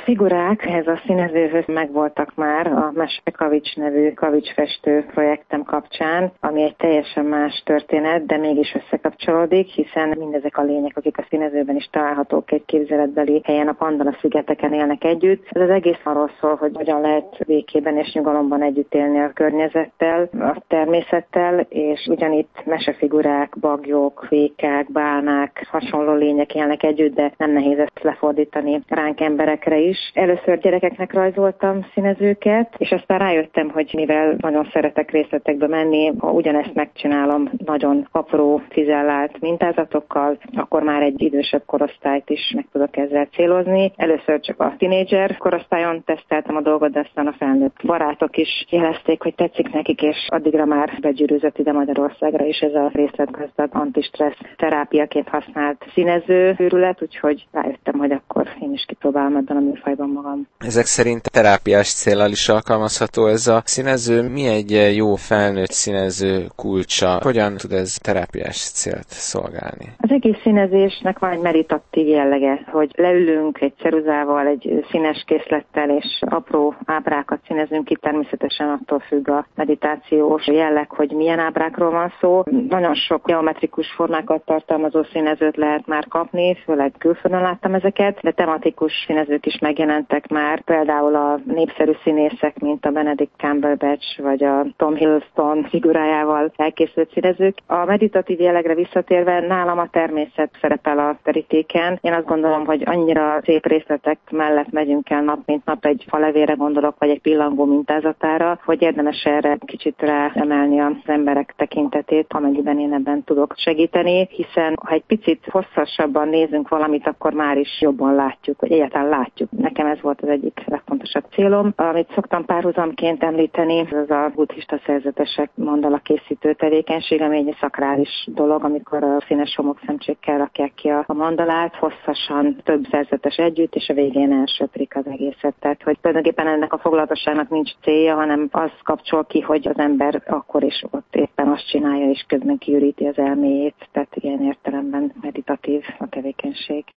Figurák ez a színezőhöz megvoltak már a Mese Kavics nevű kavicsfestő projektem kapcsán, ami egy teljesen más történet, de mégis összekapcsolódik, hiszen mindezek a lények, akik a színezőben is találhatók egy képzeletbeli helyen, a Pandana-szigeteken élnek együtt. Ez az egész arról szól, hogy hogyan lehet békében és nyugalomban együtt élni a környezettel, a természettel, és ugyanitt mesefigurák, bagyok, fékák, bálnák, hasonló lények élnek együtt, de nem nehéz ezt lefordítani ránk emberekre is. Először gyerekeknek rajzoltam színezőket, és aztán rájöttem, hogy mivel nagyon szeretek részletekbe menni, ha ugyanezt megcsinálom nagyon apró, cizellált mintázatokkal, akkor már egy idősebb korosztályt is meg tudok ezzel célozni. Először csak a tínédzser korosztályon teszteltem a dolgot, de aztán a felnőtt barátok is jelezték, hogy tetszik nekik, és addigra már begyűrűzött ide Magyarországra is ez a részletgazdag antistressz terápiaként használt színező őrület, úgyhogy rájöttem, hogy akkor én is kipróbálom ebben a műfajban magam. Ezek szerint terápiás céllal is alkalmazható ez a színező. Mi egy jó felnőtt színező kulcsa? Hogyan tud ez terápiás célt szolgálni? Az egész színezésnek van egy meditatív jellege, hogy leülünk egy ceruzával, egy színes készlettel, és apró ábrákat színezünk ki, természetesen attól függ a meditációs jelleg, hogy milyen ábrákról van szó. Nagyon sok geometrikus formákat tartalmazó színezőt lehet már kapni, főleg külföldön láttam ezeket, de tematikus színezők is megjelentek már, például a népszerű színészek, mint a Benedict Cumberbatch vagy a Tom Hiddleston figurájával elkészült színezők. A meditatív jellegre visszatérve nálam a természet szerepel a terítéken. Én azt gondolom, hogy annyira szép részletek mellett megyünk el nap mint nap, egy falevére gondolok, vagy egy pillangó mintázatára, hogy érdemes erre kicsit ráemelni az emberek tekintetét, amennyiben én ebben tudok segíteni, hiszen ha egy picit hosszasabban nézünk valamit, akkor már is jobban látjuk, hogy egyáltalán látjuk. Nekem ez volt az egyik legfontosabb célom. Amit szoktam párhuzamként említeni, az a buddhista szerzetesek mandala készítő tevékenység, ami egy szakrális dolog, amikor a színes homokszemcsékkel rakják ki a mandalát, hosszasan több szerzetes együtt, és a végén elsöprik az egészet. Tehát, hogy tulajdonképpen ennek a foglalatosságnak nincs célja, hanem az kapcsol ki, hogy az ember akkor is ott éppen azt csinálja, és közben kiüríti az elméjét. Tehát ilyen értelemben meditatív a tevékenység.